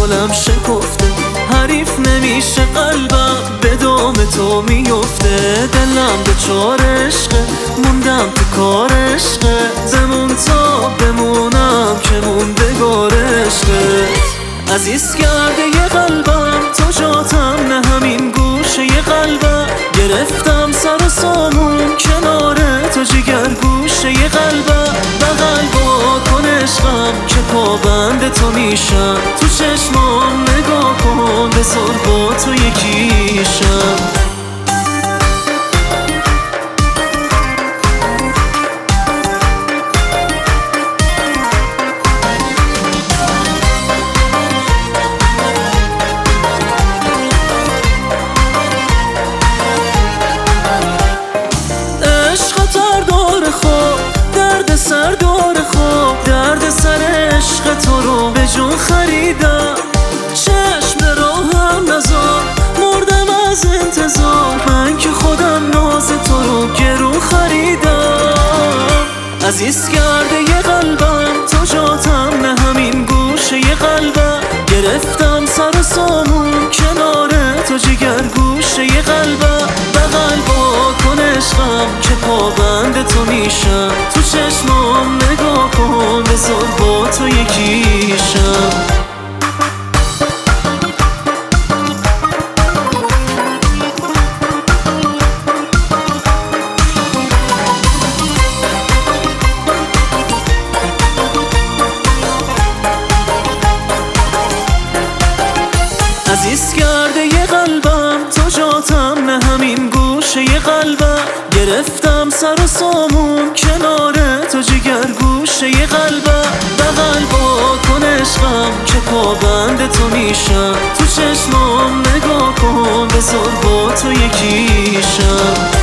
عالم شکفته، حریف نمیشه قلبم به دام تو میفته. دلم دچار عشقه، موندم تو کار عشقه، بمون تا بمونم که موندگار عشقه. عزیز کرده یه قلبم تو جاتم، نه همین گوشه یه قلبم. گرفتم سر و سامون کنار تو جگر گوشه یه قلبم. بغل کن عشقم که پابند تو میشم، تو چشمام نگاه کن بذار با تو یکیشم. سر دار خواب درد سر عشق تو رو به جون خریدم. چشم راهم نزار مردم از انتظار، من که خودم ناز تو رو گرون خریدم. عزیز کرده یه قلبم تو جاتم، نه همین گوشه یه قلبم. گرفتم سر و سامون کنار تو جگر گوشه یه قلبم. بغل کن عشقم که پابند تو میشم، تو چشمام نگاه کن بذار با تو یکیشم. عزیز کرده یه قلبم تو جاتم، نه همین گوشه یه قلبم. گرفتم سر و سامون کنار تو جگر گوشه یه قلبم. بغل کن عشقم که پابند تو میشم، تو چشمام نگاه کن بذار با تو یکیشم.